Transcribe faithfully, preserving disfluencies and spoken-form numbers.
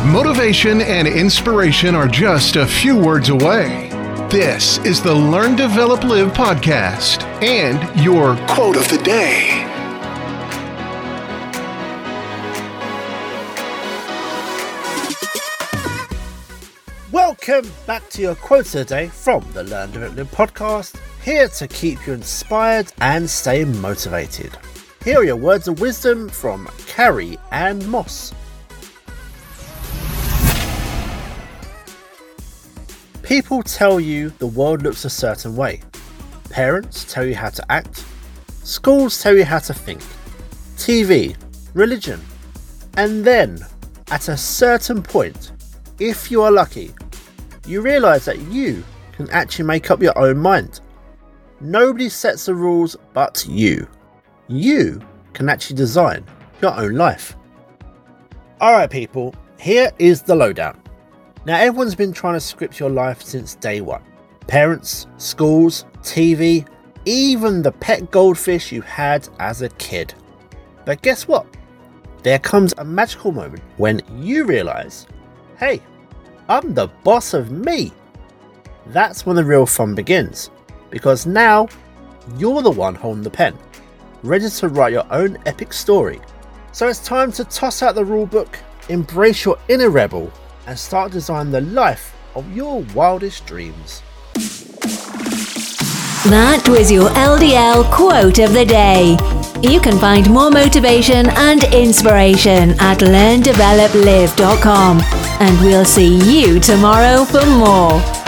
Motivation and inspiration are just a few words away. This is the Learn, Develop, Live podcast and your quote of the day. Welcome back to your quote of the day from the Learn, Develop, Live podcast, here to keep you inspired and stay motivated. Here are your words of wisdom from Carrie Ann Moss. People tell you the world looks a certain way. Parents tell you how to act. Schools tell you how to think. T V, religion. And then, at a certain point, if you are lucky, you realise that you can actually make up your own mind. Nobody sets the rules but you. You can actually design your own life. Alright people, here is the lowdown. Now everyone's been trying to script your life since day one. Parents, schools, T V, even the pet goldfish you had as a kid. But guess what? There comes a magical moment when you realise, hey, I'm the boss of me. That's when the real fun begins, because now you're the one holding the pen, ready to write your own epic story. So it's time to toss out the rulebook, embrace your inner rebel, and start designing the life of your wildest dreams. That was your L D L quote of the day. You can find more motivation and inspiration at learn develop live dot com, and we'll see you tomorrow for more.